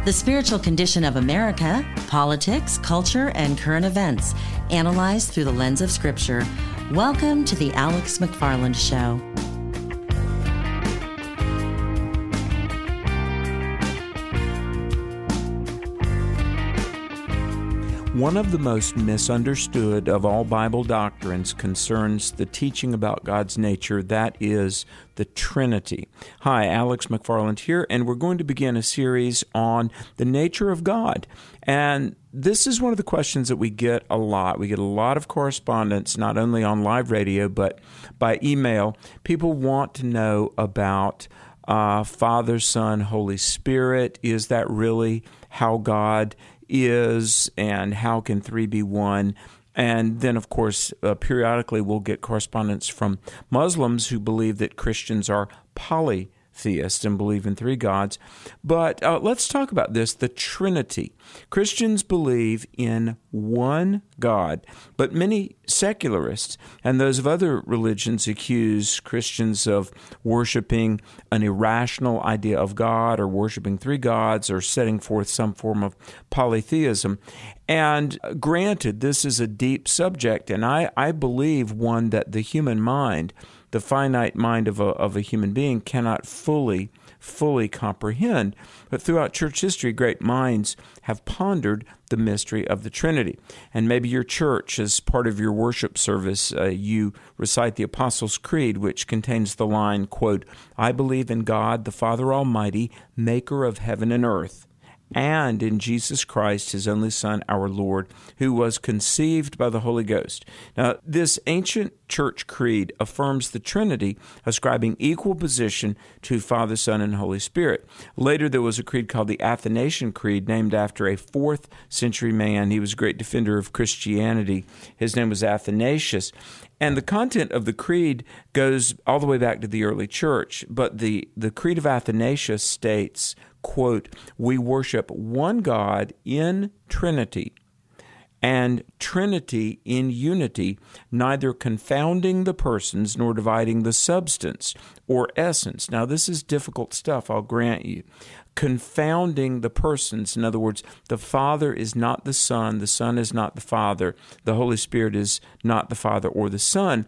The spiritual condition of America, politics, culture, and current events, analyzed through the lens of Scripture. Welcome to the Alex McFarland Show. One of the most misunderstood of all Bible doctrines concerns the teaching about God's nature, that is the Trinity. Hi, Alex McFarland here, and we're going to begin a series on the nature of God. And this is one of the questions that we get a lot. We get a lot of correspondence, not only on live radio, but by email. People want to know about Father, Son, Holy Spirit. Is that really how God is, and how can three be one? And then, of course, periodically we'll get correspondence from Muslims who believe that Christians are polytheists and believe in three gods. But let's talk about this, the Trinity. Christians believe in one God, but many secularists and those of other religions accuse Christians of worshiping an irrational idea of God, or worshiping three gods, or setting forth some form of polytheism. And granted, this is a deep subject, and I believe one that the human mind, the finite mind of a human being, cannot fully comprehend. But throughout church history, great minds have pondered the mystery of the Trinity. And maybe your church, as part of your worship service, you recite the Apostles' Creed, which contains the line, quote, "I believe in God, the Father Almighty, maker of heaven and earth, and in Jesus Christ, His only Son, our Lord, who was conceived by the Holy Ghost." Now, this ancient church creed affirms the Trinity, ascribing equal position to Father, Son, and Holy Spirit. Later, there was a creed called the Athanasian Creed, named after a 4th century man. He was a great defender of Christianity. His name was Athanasius. And the content of the creed goes all the way back to the early church. But the Creed of Athanasius states, quote, "We worship one God in Trinity, and Trinity in unity, neither confounding the persons nor dividing the substance or essence." Now, this is difficult stuff, I'll grant you. Confounding the persons, in other words, the Father is not the Son is not the Father, the Holy Spirit is not the Father or the Son,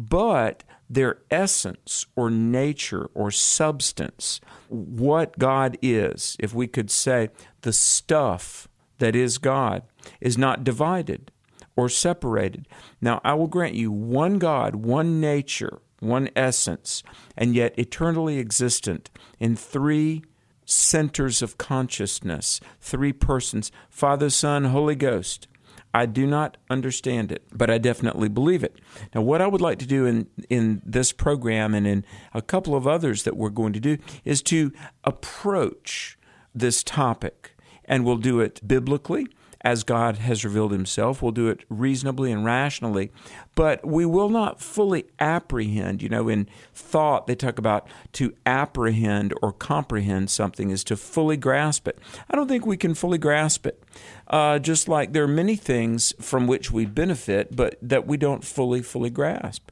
but their essence or nature or substance, what God is, if we could say the stuff that is God, is not divided or separated. Now, I will grant you one God, one nature, one essence, and yet eternally existent in three centers of consciousness, three persons, Father, Son, Holy Ghost. I do not understand it, but I definitely believe it. Now, what I would like to do in this program and in a couple of others that we're going to do is to approach this topic, and we'll do it biblically, as God has revealed Himself. We'll do it reasonably and rationally, but we will not fully apprehend. You know, in thought, they talk about to apprehend or comprehend something is to fully grasp it. I don't think we can fully grasp it. Just like there are many things from which we benefit, but that we don't fully grasp.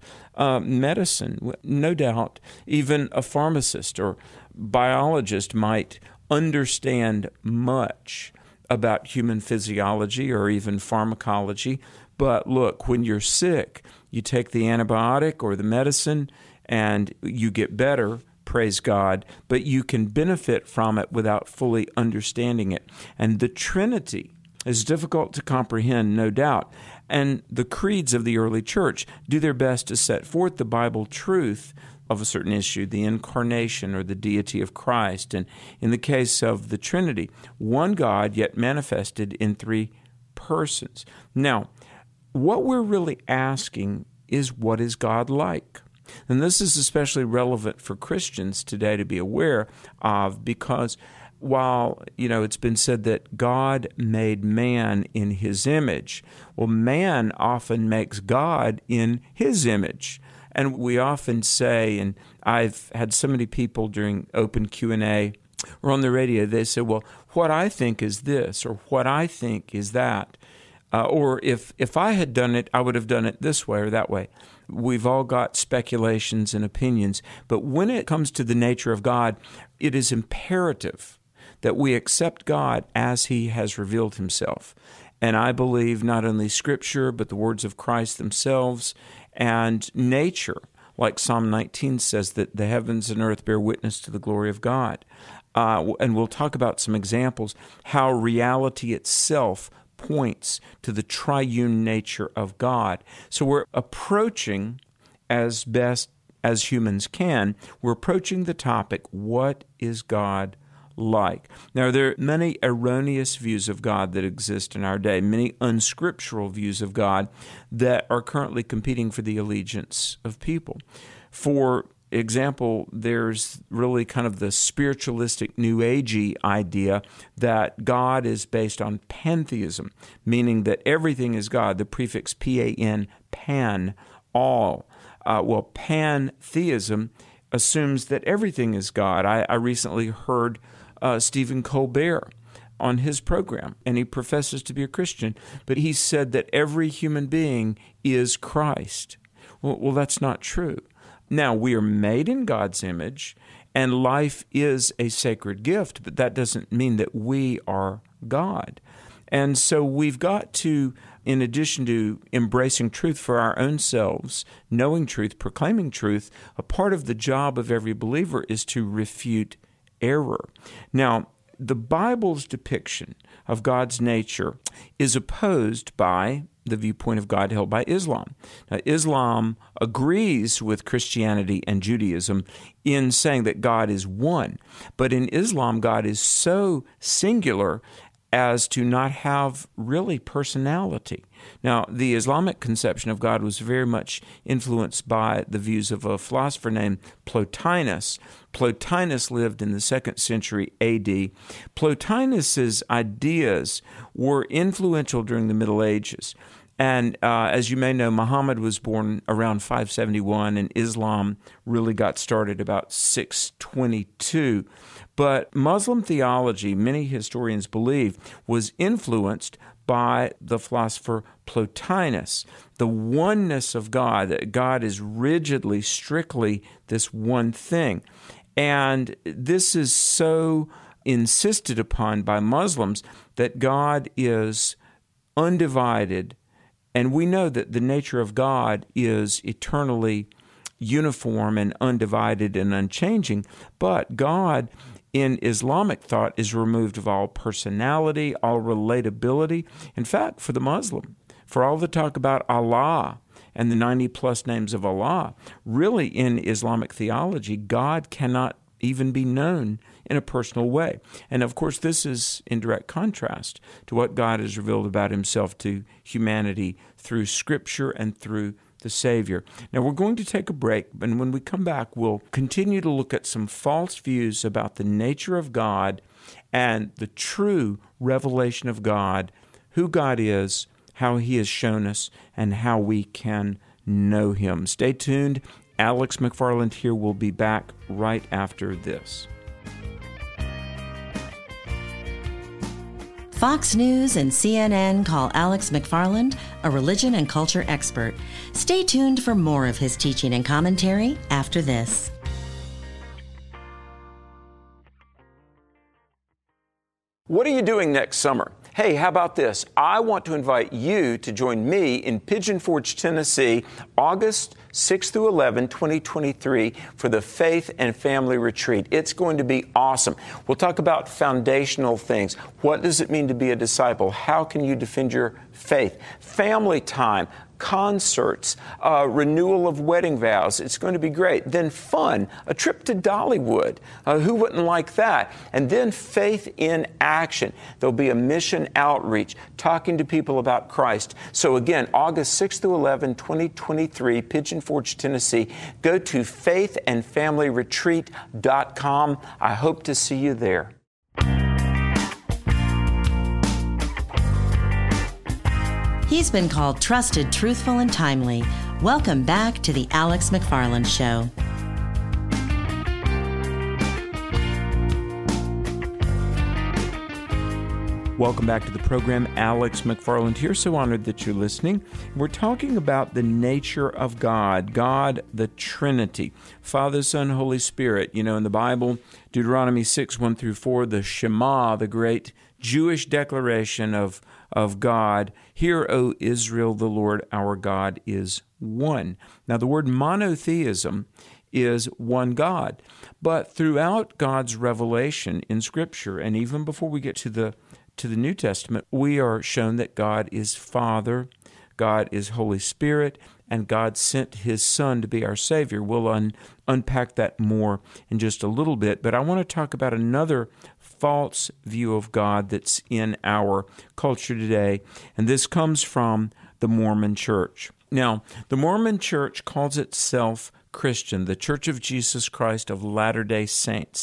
Medicine, no doubt, even a pharmacist or biologist might understand much about human physiology or even pharmacology. But look, when you're sick, you take the antibiotic or the medicine and you get better, praise God, but you can benefit from it without fully understanding it. And the Trinity is difficult to comprehend, no doubt. And the creeds of the early church do their best to set forth the Bible truth of a certain issue, the incarnation or the deity of Christ. And in the case of the Trinity, one God yet manifested in three persons. Now, what we're really asking is, what is God like? And this is especially relevant for Christians today to be aware of, because while, it's been said that God made man in His image, well, man often makes God in His image. And we often say, and I've had so many people during open Q&A or on the radio, they say, well, what I think is this, or what I think is that. Or if I had done it, I would have done it this way or that way. We've all got speculations and opinions. But when it comes to the nature of God, it is imperative that we accept God as He has revealed Himself. And I believe not only Scripture, but the words of Christ themselves and nature, like Psalm 19 says, that the heavens and earth bear witness to the glory of God. And we'll talk about some examples, how reality itself points to the triune nature of God. So we're approaching, as best as humans can, we're approaching the topic, what is God like? Now, there are many erroneous views of God that exist in our day, many unscriptural views of God that are currently competing for the allegiance of people. For example, there's really kind of the spiritualistic New Agey idea that God is based on pantheism, meaning that everything is God, the prefix P-A-N, pan, all. Well, pantheism assumes that everything is God. I recently heard Stephen Colbert on his program, and he professes to be a Christian, but he said that every human being is Christ. Well, that's not true. Now, we are made in God's image, and life is a sacred gift, but that doesn't mean that we are God. And so we've got to, in addition to embracing truth for our own selves, knowing truth, proclaiming truth, a part of the job of every believer is to refute error. Now, the Bible's depiction of God's nature is opposed by the viewpoint of God held by Islam. Now, Islam agrees with Christianity and Judaism in saying that God is one, but in Islam, God is so singular as to not have really personality. Now, the Islamic conception of God was very much influenced by the views of a philosopher named Plotinus. Plotinus lived in the 2nd century A.D. Plotinus's ideas were influential during the Middle Ages. And as you may know, Muhammad was born around 571, and Islam really got started about 622. But Muslim theology, many historians believe, was influenced by the philosopher Plotinus. The oneness of God, that God is rigidly, strictly this one thing. And this is so insisted upon by Muslims that God is undivided. And we know that the nature of God is eternally uniform and undivided and unchanging, but God in Islamic thought is removed of all personality, all relatability. In fact, for the Muslim, for all the talk about Allah and the 90-plus names of Allah, really in Islamic theology, God cannot even be known in a personal way. And of course, this is in direct contrast to what God has revealed about Himself to humanity through Scripture and through the Savior. Now, we're going to take a break, and when we come back, we'll continue to look at some false views about the nature of God and the true revelation of God, who God is, how He has shown us, and how we can know Him. Stay tuned. Alex McFarland here. Will be back right after this. Fox News and CNN call Alex McFarland a religion and culture expert. Stay tuned for more of his teaching and commentary after this. What are you doing next summer? Hey, how about this? I want to invite you to join me in Pigeon Forge, Tennessee, August 6 through 11, 2023, for the Faith and Family Retreat. It's going to be awesome. We'll talk about foundational things. What does it mean to be a disciple? How can you defend your faith? Family time, concerts, renewal of wedding vows. It's going to be great. Then fun, a trip to Dollywood. Who wouldn't like that? And then faith in action. There'll be a mission outreach, talking to people about Christ. So again, August 6 through 11, 2023, Pigeon Forge, Tennessee. Go to faithandfamilyretreat.com. I hope to see you there. He's been called trusted, truthful, and timely. Welcome back to the Alex McFarland Show. Welcome back to the program. Alex McFarland here. So honored that you're listening. We're talking about the nature of God, the Trinity, Father, Son, Holy Spirit. You know, in the Bible, Deuteronomy 6, 1 through 4, the Shema, the great Jewish declaration of God. Hear, O Israel, the Lord our God is one. Now, the word monotheism is one God. But throughout God's revelation in Scripture, and even before we get to the New Testament, we are shown that God is Father, God is Holy Spirit, and God sent His Son to be our Savior. We'll unpack that more in just a little bit, but I want to talk about another false view of God that's in our culture today, and this comes from the Mormon Church. Now, the Mormon Church calls itself Christian, the Church of Jesus Christ of Latter-day Saints,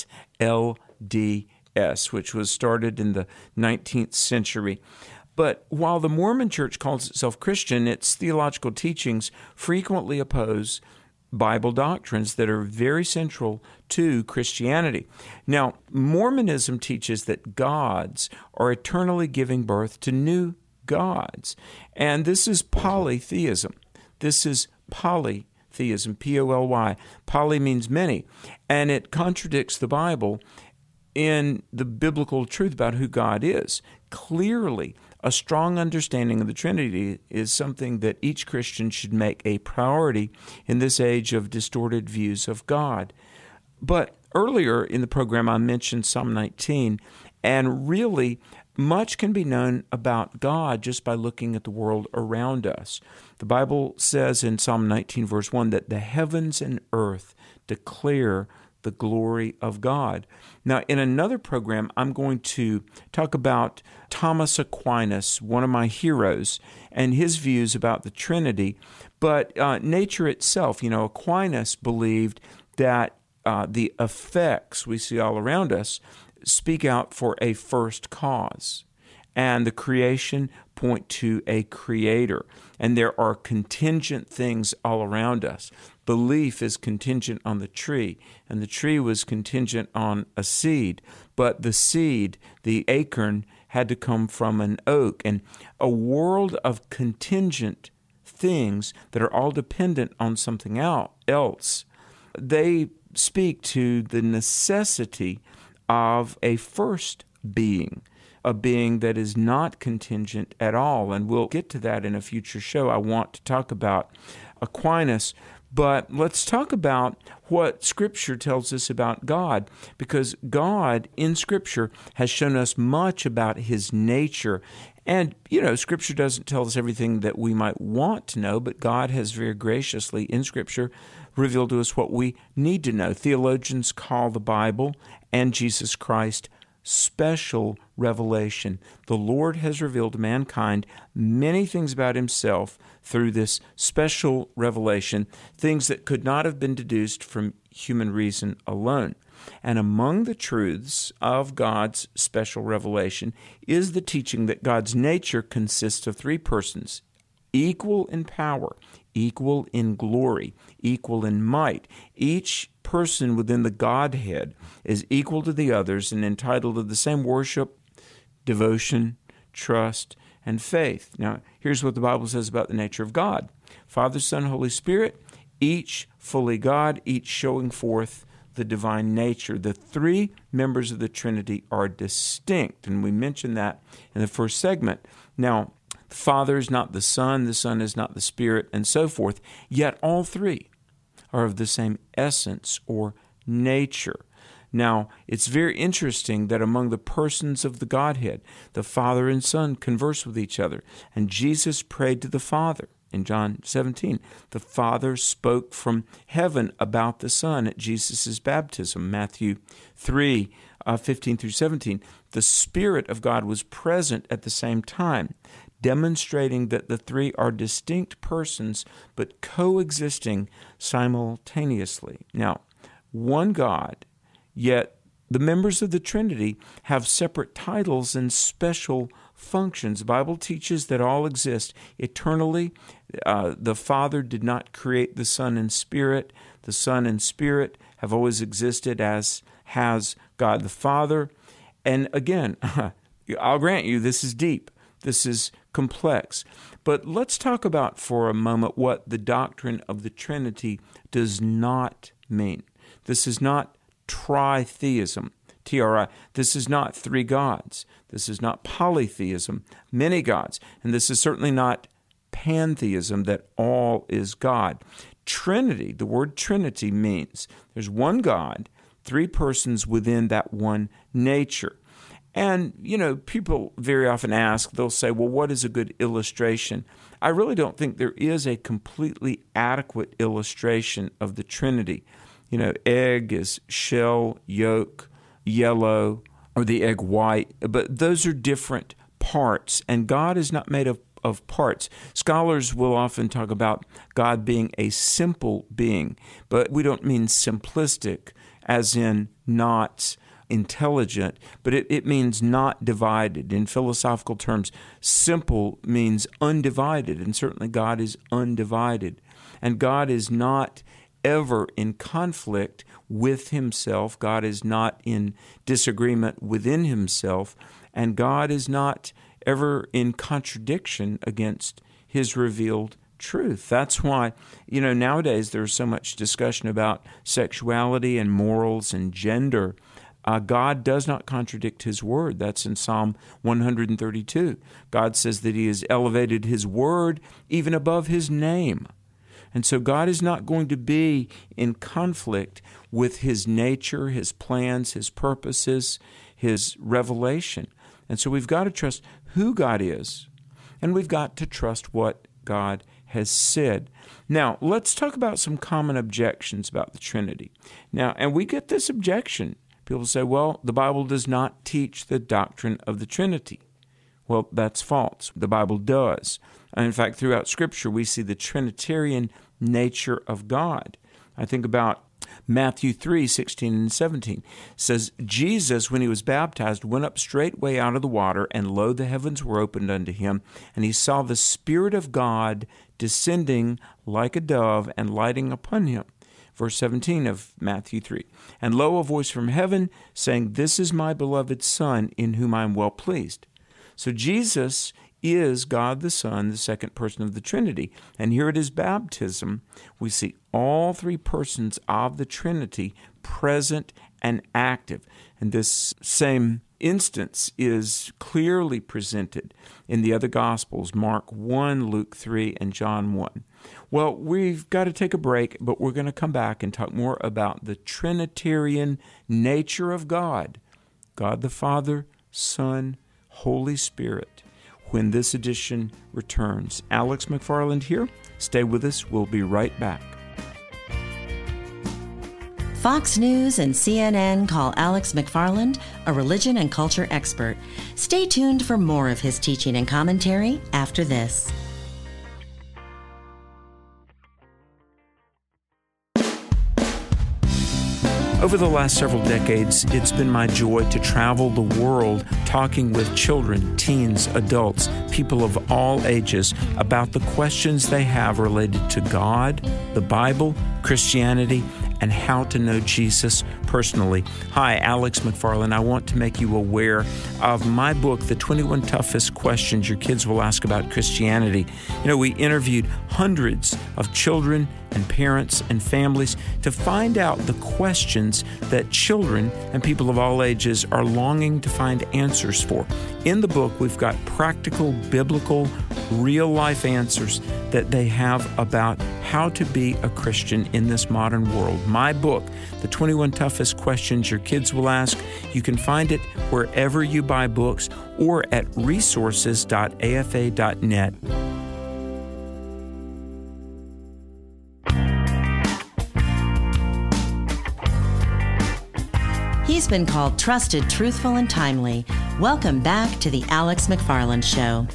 LDS, which was started in the 19th century. But while the Mormon Church calls itself Christian, its theological teachings frequently oppose Bible doctrines that are very central to Christianity. Now, Mormonism teaches that gods are eternally giving birth to new gods, and this is polytheism. This is polytheism, P-O-L-Y. Poly means many, and it contradicts the Bible in the biblical truth about who God is. Clearly, a strong understanding of the Trinity is something that each Christian should make a priority in this age of distorted views of God. But earlier in the program, I mentioned Psalm 19, and really, much can be known about God just by looking at the world around us. The Bible says in Psalm 19, verse 1, that the heavens and earth declare the glory of God. Now, in another program, I'm going to talk about Thomas Aquinas, one of my heroes, and his views about the Trinity. But nature itself, Aquinas believed that the effects we see all around us speak out for a first cause, and the creation point to a creator, and there are contingent things all around us. The leaf is contingent on the tree, and the tree was contingent on a seed, but the seed, the acorn, had to come from an oak, and a world of contingent things that are all dependent on something else. They speak to the necessity of a first being, a being that is not contingent at all. And we'll get to that in a future show. I want to talk about Aquinas, but let's talk about what Scripture tells us about God, because God in Scripture has shown us much about His nature. And, Scripture doesn't tell us everything that we might want to know, but God has very graciously in Scripture revealed to us what we need to know. Theologians call the Bible and Jesus Christ special revelation. The Lord has revealed to mankind many things about Himself through this special revelation, things that could not have been deduced from human reason alone. And among the truths of God's special revelation is the teaching that God's nature consists of three persons, equal in power, equal in glory, equal in might. Each person within the Godhead is equal to the others and entitled to the same worship, devotion, trust, and faith. Now, here's what the Bible says about the nature of God. Father, Son, Holy Spirit, each fully God, each showing forth the divine nature. The three members of the Trinity are distinct, and we mentioned that in the first segment. Now, the Father is not the Son is not the Spirit, and so forth, yet all three are of the same essence or nature. Now, it's very interesting that among the persons of the Godhead, the Father and Son converse with each other, and Jesus prayed to the Father. In John 17, the Father spoke from heaven about the Son at Jesus' baptism. Matthew 3, 15 through 17, the Spirit of God was present at the same time, demonstrating that the three are distinct persons but coexisting simultaneously. Now, one God, yet the members of the Trinity have separate titles and special functions. The Bible teaches that all exist eternally. The Father did not create the Son and Spirit. The Son and Spirit have always existed, as has God the Father. And again, I'll grant you, this is deep. This is complex. But let's talk about for a moment what the doctrine of the Trinity does not mean. This is not tritheism, T-R-I. This is not three gods. This is not polytheism, many gods. And this is certainly not pantheism, that all is God. Trinity, the word Trinity means there's one God, three persons within that one nature. And, people very often ask, they'll say, well, what is a good illustration? I really don't think there is a completely adequate illustration of the Trinity. Egg is shell, yolk, yellow, or the egg white, but those are different parts, and God is not made of parts. Scholars will often talk about God being a simple being, but we don't mean simplistic as in not intelligent, but it means not divided. In philosophical terms, simple means undivided, and certainly God is undivided. And God is not ever in conflict with himself. God is not in disagreement within himself, and God is not ever in contradiction against his revealed truth. That's why, nowadays there's so much discussion about sexuality and morals and gender. God does not contradict his word. That's in Psalm 132. God says that he has elevated his word even above his name. And so God is not going to be in conflict with his nature, his plans, his purposes, his revelation. And so we've got to trust who God is, and we've got to trust what God has said. Now, let's talk about some common objections about the Trinity. Now, and we get this objection. People say, well, the Bible does not teach the doctrine of the Trinity. Well, that's false. The Bible does. And in fact, throughout Scripture, we see the Trinitarian nature of God. I think about Matthew 3:16 and 17. It says, Jesus, when he was baptized, went up straightway out of the water, and lo, the heavens were opened unto him, and he saw the Spirit of God descending like a dove and lighting upon him. Verse 17 of Matthew 3. And lo, a voice from heaven saying, This is my beloved Son, in whom I am well pleased. So Jesus is God the Son, the second person of the Trinity. And here at his baptism, we see all three persons of the Trinity present and active. And this same instance is clearly presented in the other Gospels, Mark 1, Luke 3, and John 1. Well, we've got to take a break, but we're going to come back and talk more about the Trinitarian nature of God, God the Father, Son, Holy Spirit, when this edition returns. Alex McFarland here. Stay with us. We'll be right back. Fox News and CNN call Alex McFarland a religion and culture expert. Stay tuned for more of his teaching and commentary after this. Over the last several decades, it's been my joy to travel the world talking with children, teens, adults, people of all ages about the questions they have related to God, the Bible, Christianity, and how to know Jesus personally. Hi, Alex McFarland. I want to make you aware of my book, The 21 Toughest Questions Your Kids Will Ask About Christianity. We interviewed hundreds of children and parents and families to find out the questions that children and people of all ages are longing to find answers for. In the book, we've got practical, biblical, real-life answers that they have about how to be a Christian in this modern world. My book, The 21 Toughest Questions Your Kids Will Ask, you can find it wherever you buy books or at resources.afa.net. He's been called trusted, truthful, and timely. Welcome back to the Alex McFarland Show.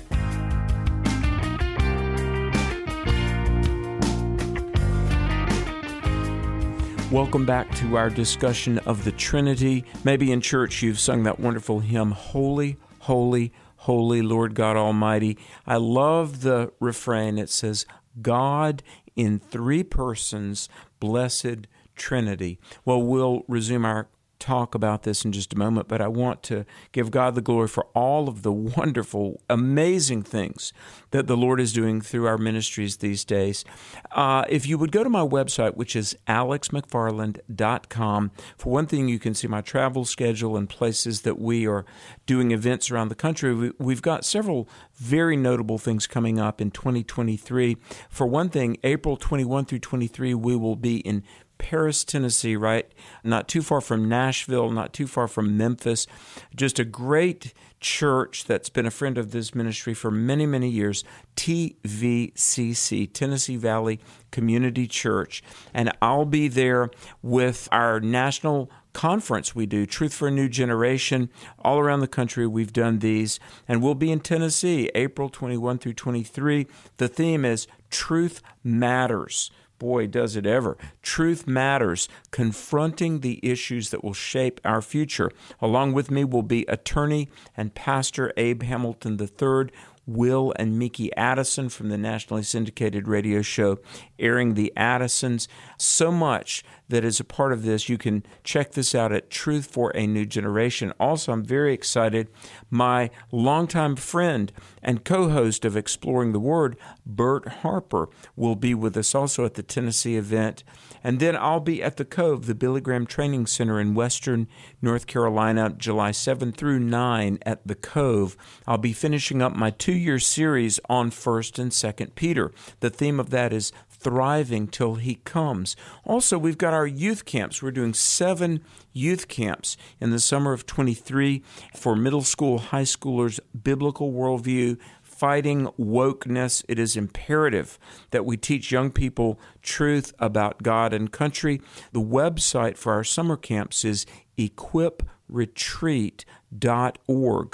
Welcome back to our discussion of the Trinity. Maybe in church you've sung that wonderful hymn, Holy, Holy, Holy, Lord God Almighty. I love the refrain. It says, God in three persons, blessed Trinity. Well, we'll resume our talk about this in just a moment, but I want to give God the glory for all of the wonderful, amazing things that the Lord is doing through our ministries these days. If you would go to my website, which is alexmcfarland.com, for one thing, you can see my travel schedule and places that we are doing events around the country. We've got several very notable things coming up in 2023. For one thing, April 21 through 23, we will be in Paris, Tennessee, right? Not too far from Nashville, not too far from Memphis. Just a great church that's been a friend of this ministry for many, many years, TVCC, Tennessee Valley Community Church. And I'll be there with our national conference we do, Truth for a New Generation. All around the country, we've done these. And we'll be in Tennessee, April 21 through 23. The theme is Truth Matters. Boy, does it ever. Truth Matters, confronting the issues that will shape our future. Along with me will be attorney and pastor Abe Hamilton III, Will and Mickey Addison from the nationally syndicated radio show Airing the Addisons. So much that is a part of this. You can check this out at Truth for a New Generation. Also, I'm very excited. My longtime friend and co-host of Exploring the Word, Bert Harper, will be with us also at the Tennessee event. And then I'll be at the Cove, the Billy Graham Training Center in Western North Carolina, July 7 through 9 at the Cove. I'll be finishing up my 2-year series on 1st and 2nd Peter. The theme of that is Thriving Till He Comes. Also, we've got our youth camps. We're doing 7 youth camps in the summer of 23 for middle school, high schoolers, biblical worldview, fighting wokeness. It is imperative that we teach young people truth about God and country. The website for our summer camps is equipretreat.org.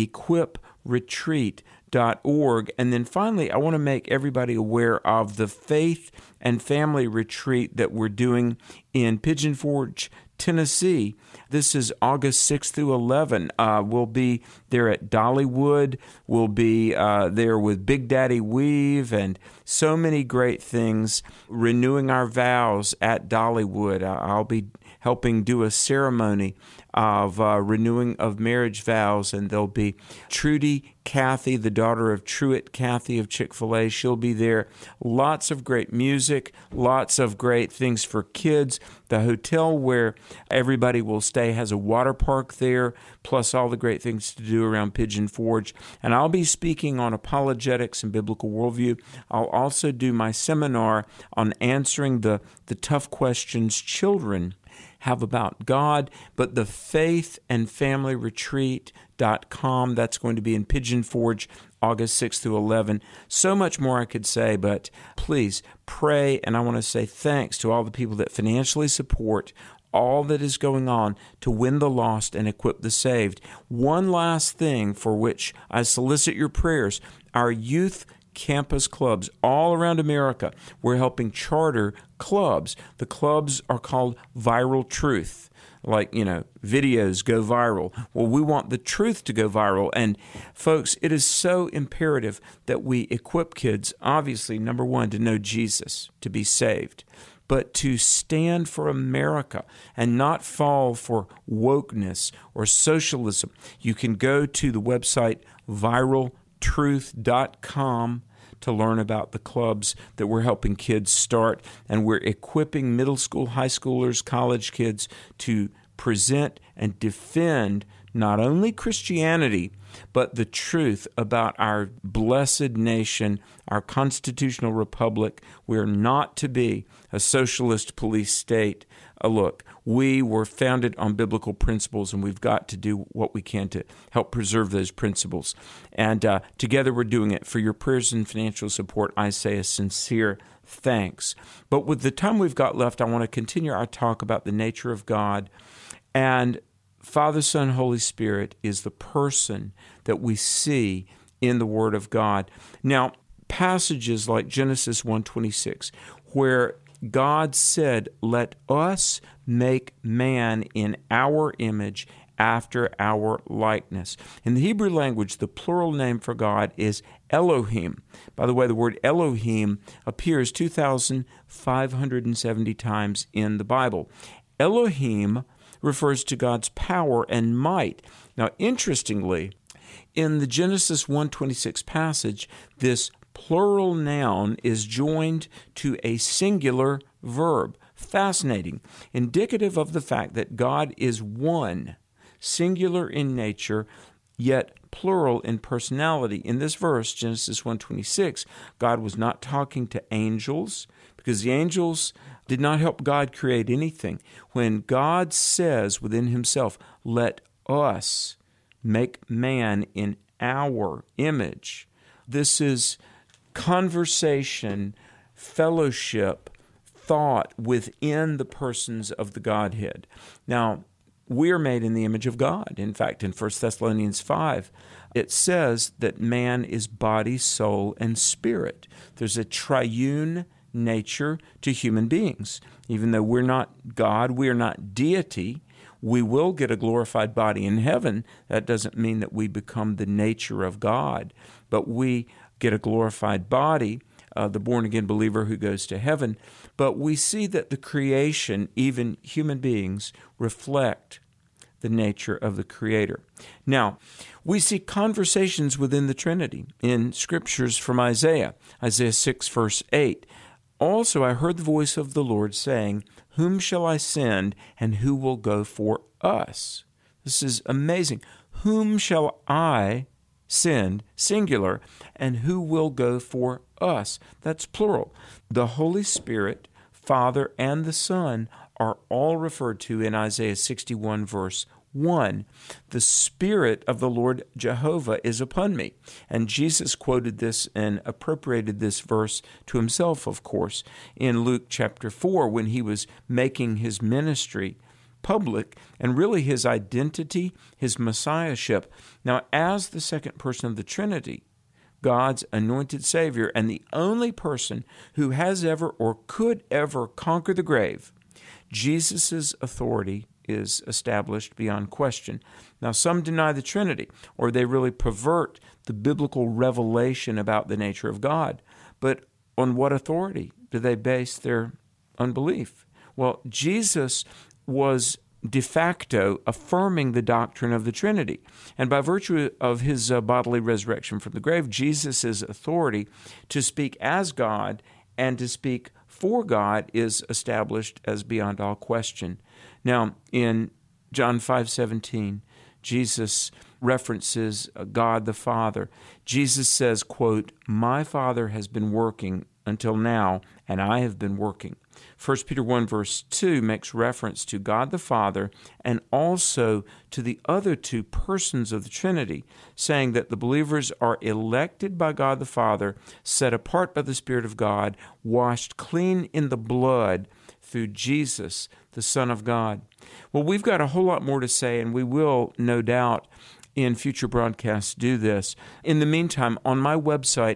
equipretreat.org. And then finally, I want to make everybody aware of the Faith and Family Retreat that we're doing in Pigeon Forge, Tennessee. This is August 6th through 11. We'll be there at Dollywood. We'll be there with Big Daddy Weave and so many great things. Renewing our vows at Dollywood. I'll be helping do a ceremony of renewing of marriage vows, and there'll be Trudy Cathy, the daughter of Truett Cathy of Chick-fil-A. She'll be there. Lots of great music, lots of great things for kids. The hotel where everybody will stay has a water park there, plus all the great things to do around Pigeon Forge. And I'll be speaking on apologetics and biblical worldview. I'll also do my seminar on answering the tough questions children have about God, but the Faith and Family Retreat.com, that's going to be in Pigeon Forge, August 6th through 11. So much more I could say, but please pray, and I want to say thanks to all the people that financially support all that is going on to win the lost and equip the saved. One last thing for which I solicit your prayers, our youth campus clubs all around America. We're helping charter clubs. The clubs are called Viral Truth. Like, videos go viral. Well, we want the truth to go viral. And folks, it is so imperative that we equip kids, obviously, number one, to know Jesus, to be saved, but to stand for America and not fall for wokeness or socialism. You can go to the website viraltruth.com to learn about the clubs that we're helping kids start, and we're equipping middle school, high schoolers, college kids to present and defend not only Christianity, but the truth about our blessed nation, our constitutional republic. We're not to be a socialist police state. Look, we were founded on biblical principles, and we've got to do what we can to help preserve those principles. And together we're doing it. For your prayers and financial support, I say a sincere thanks. But with the time we've got left, I want to continue our talk about the nature of God. And Father, Son, Holy Spirit is the person that we see in the Word of God. Now, passages like Genesis 1:26, where God said, "Let us make man in our image, after our likeness." In the Hebrew language, the plural name for God is Elohim. By the way, the word Elohim appears 2,570 times in the Bible. Elohim refers to God's power and might. Now, interestingly, in the Genesis 1:26 passage, this plural noun is joined to a singular verb. Fascinating, indicative of the fact that God is one, singular in nature, yet plural in personality. In this verse, Genesis 1:26, God was not talking to angels, because the angels did not help God create anything. When God says within himself, "Let us make man in our image," this is conversation, fellowship, thought within the persons of the Godhead. Now, we are made in the image of God. In fact, in 1 Thessalonians 5, it says that man is body, soul, and spirit. There's a triune nature to human beings. Even though we're not God, we are not deity, we will get a glorified body in heaven. That doesn't mean that we become the nature of God, but we get a glorified body, the born-again believer who goes to heaven. But we see that the creation, even human beings, reflect the nature of the Creator. Now, we see conversations within the Trinity in scriptures from Isaiah 6, verse 8. "Also I heard the voice of the Lord saying, Whom shall I send, and who will go for us?" This is amazing. Whom shall I send, singular, and who will go for us? That's plural. The Holy Spirit, Father, and the Son are all referred to in Isaiah 61, verse 1. The Spirit of the Lord Jehovah is upon me. And Jesus quoted this and appropriated this verse to himself, of course, in Luke chapter 4, when he was making his ministry public and really his identity, his messiahship. Now, as the second person of the Trinity, God's anointed Savior, and the only person who has ever or could ever conquer the grave, Jesus' authority is established beyond question. Now, some deny the Trinity, or they really pervert the biblical revelation about the nature of God. But on what authority do they base their unbelief? Well, Jesus was de facto affirming the doctrine of the Trinity. And by virtue of his bodily resurrection from the grave, Jesus' authority to speak as God and to speak for God is established as beyond all question. Now, in John 5:17, Jesus references God the Father. Jesus says, quote, "My Father has been working until now, and I have been working." 1 Peter 1 verse 2 makes reference to God the Father and also to the other two persons of the Trinity, saying that the believers are elected by God the Father, set apart by the Spirit of God, washed clean in the blood through Jesus, the Son of God. Well, we've got a whole lot more to say, and we will, no doubt, in future broadcasts do this. In the meantime, on my website,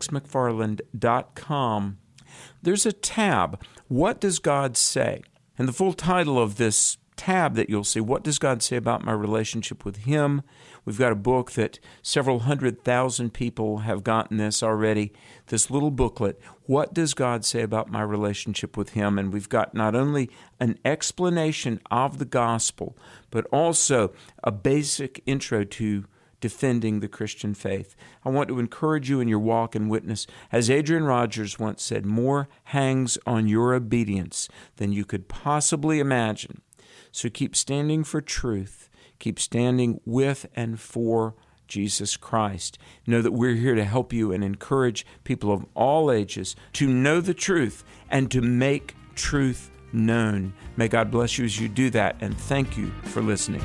alexmcfarland.com, there's a tab, What Does God Say? And the full title of this tab that you'll see, What Does God Say About My Relationship with Him? We've got a book that several 100,000 people have gotten this already, this little booklet, What Does God Say About My Relationship with Him? And we've got not only an explanation of the gospel, but also a basic intro to defending the Christian faith. I want to encourage you in your walk and witness. As Adrian Rogers once said, more hangs on your obedience than you could possibly imagine. So keep standing for truth. Keep standing with and for Jesus Christ. Know that we're here to help you and encourage people of all ages to know the truth and to make truth known. May God bless you as you do that, and thank you for listening.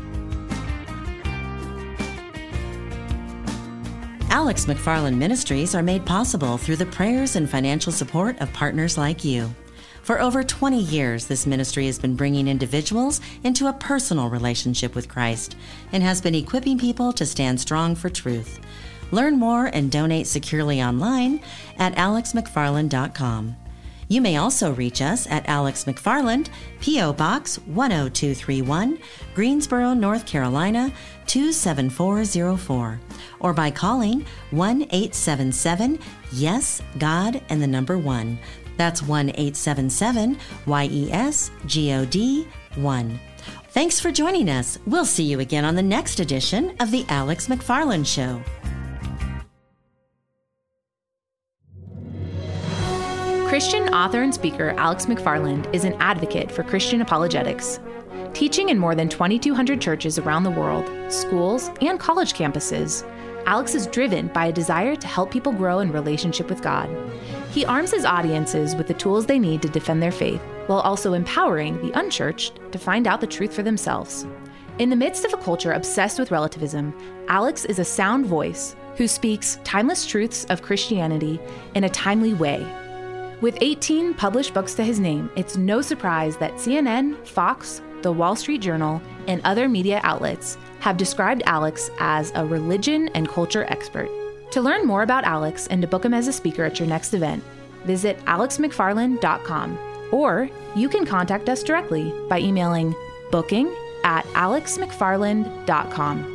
Alex McFarland Ministries are made possible through the prayers and financial support of partners like you. For over 20 years, this ministry has been bringing individuals into a personal relationship with Christ and has been equipping people to stand strong for truth. Learn more and donate securely online at alexmcfarland.com. You may also reach us at Alex McFarland, P.O. Box 10231, Greensboro, North Carolina 27404, or by calling 1-877-YES-GOD and the number 1. That's 1-877-YES-GOD 1. Thanks for joining us. We'll see you again on the next edition of The Alex McFarland Show. Christian author and speaker Alex McFarland is an advocate for Christian apologetics. Teaching in more than 2,200 churches around the world, schools, and college campuses, Alex is driven by a desire to help people grow in relationship with God. He arms his audiences with the tools they need to defend their faith, while also empowering the unchurched to find out the truth for themselves. In the midst of a culture obsessed with relativism, Alex is a sound voice who speaks timeless truths of Christianity in a timely way. With 18 published books to his name, it's no surprise that CNN, Fox, The Wall Street Journal, and other media outlets have described Alex as a religion and culture expert. To learn more about Alex and to book him as a speaker at your next event, visit alexmcfarland.com, or you can contact us directly by emailing booking@alexmcfarland.com.